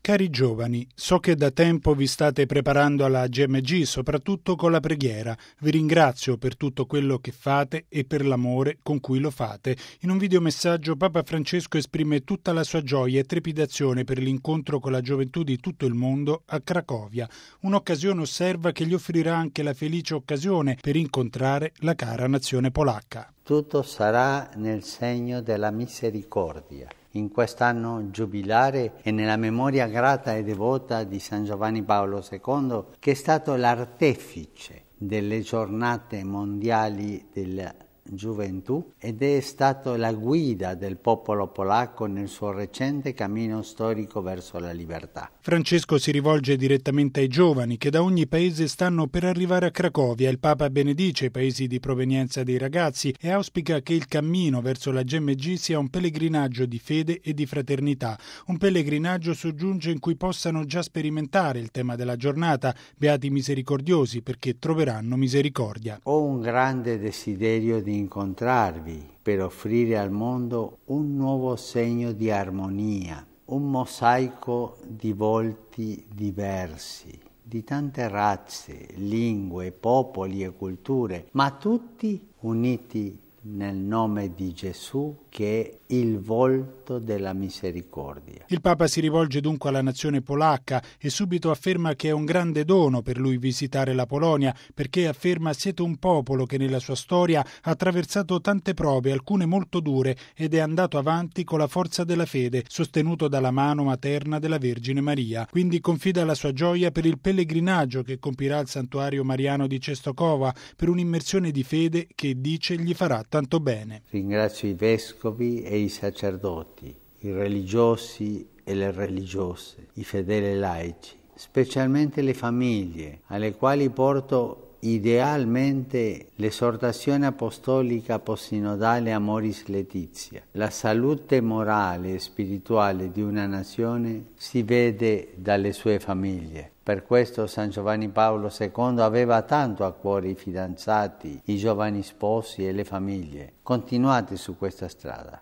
Cari giovani, so che da tempo vi state preparando alla GMG, soprattutto con la preghiera. Vi ringrazio per tutto quello che fate e per l'amore con cui lo fate. In un videomessaggio Papa Francesco esprime tutta la sua gioia e trepidazione per l'incontro con la gioventù di tutto il mondo a Cracovia. Un'occasione, osserva, che gli offrirà anche la felice occasione per incontrare la cara nazione polacca. Tutto sarà nel segno della misericordia. In quest'anno giubilare e nella memoria grata e devota di San Giovanni Paolo II, che è stato l'artefice delle giornate mondiali della gioventù ed è stato la guida del popolo polacco nel suo recente cammino storico verso la libertà. Francesco si rivolge direttamente ai giovani che da ogni paese stanno per arrivare a Cracovia. Il Papa benedice i paesi di provenienza dei ragazzi e auspica che il cammino verso la GMG sia un pellegrinaggio di fede e di fraternità. Un pellegrinaggio, soggiunge, in cui possano già sperimentare il tema della giornata, beati misericordiosi, perché troveranno misericordia. Ho un grande desiderio di incontrarvi per offrire al mondo un nuovo segno di armonia, un mosaico di volti diversi, di tante razze, lingue, popoli e culture, ma tutti uniti nel nome di Gesù, che è il volto della misericordia. Il Papa si rivolge dunque alla nazione polacca e subito afferma che è un grande dono per lui visitare la Polonia, perché, afferma, siete un popolo che nella sua storia ha attraversato tante prove, alcune molto dure, ed è andato avanti con la forza della fede, sostenuto dalla mano materna della Vergine Maria. Quindi confida la sua gioia per il pellegrinaggio che compirà al santuario mariano di Czestochowa, per un'immersione di fede che, dice, gli farà tanto bene. Ringrazio i vescovi e i sacerdoti, i religiosi e le religiose, i fedeli laici, specialmente le famiglie, alle quali porto idealmente l'esortazione apostolica postsinodale Amoris Laetitia. La salute morale e spirituale di una nazione si vede dalle sue famiglie. Per questo San Giovanni Paolo II aveva tanto a cuore i fidanzati, i giovani sposi e le famiglie. Continuate su questa strada.